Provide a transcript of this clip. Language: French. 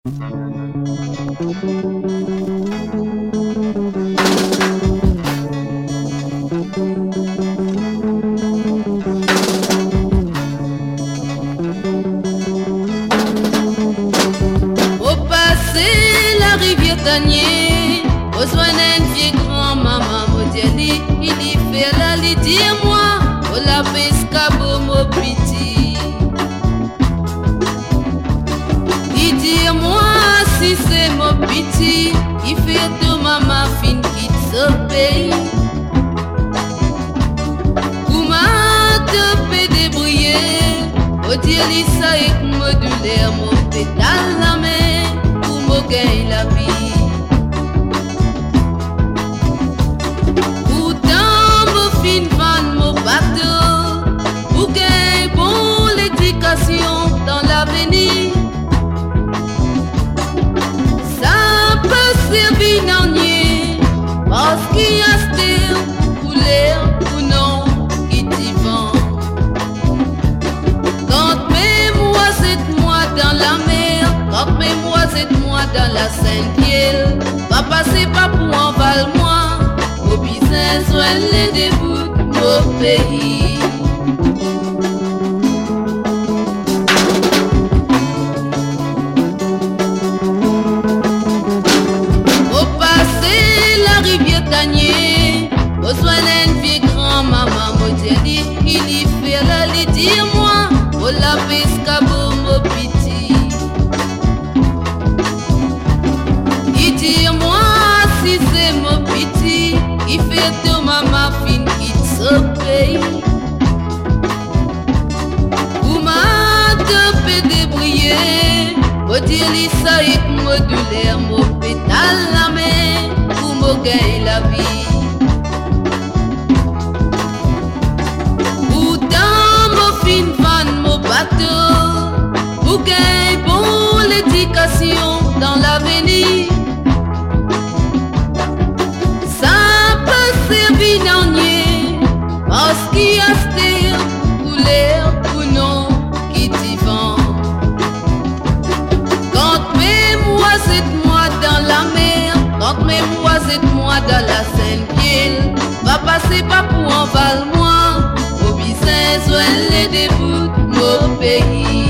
La rivière Tanier, besoin d'un vieux grand-maman, Modiali, il y fait la lit, dis-moi, oh la pescabo, mon petit. Dis-moi si c'est mon petit, qui fait de maman fin quitte ce pays. Comment te fait débrouiller, Modiali, ça est modulaire, mon pétale la main. Gagne la vie. Pourtant, mon fin fan, mon bateau, pour gagner bon l'éducation dans l'avenir. Ça peut servir d'en nier, parce qu'il y a still pour l'air ou non qui t'y vend. Quand même moi c'est moi dans la mer, quand même moi c'est moi dans la Sainte-Île, pas passer pas pour en val-moi, au business soit les débuts au pays. Au passé la rivière Tanier, besoin d'un vieux grand-maman, Modiali, il y fait la lit, dis-moi, oh la pescabo, mon petit. Dis-moi si c'est mon petit qui fait de maman fin quitte ce pays. Comment te fait débrouiller, pour dire ça est modulaire, mon pétale la main, pour me gagner la vie. Pourtant mon fin fan, mon bateau, pour gagner bon l'éducation dans l'avenir. Parce qu'il y a still pour l'air ou non qui t'y vend. Quand même moi c'est moi dans la mer, quand même moi c'est moi dans la Sainte-Île, va passer pas pour en val moi, au business ou les débuts de mon pays.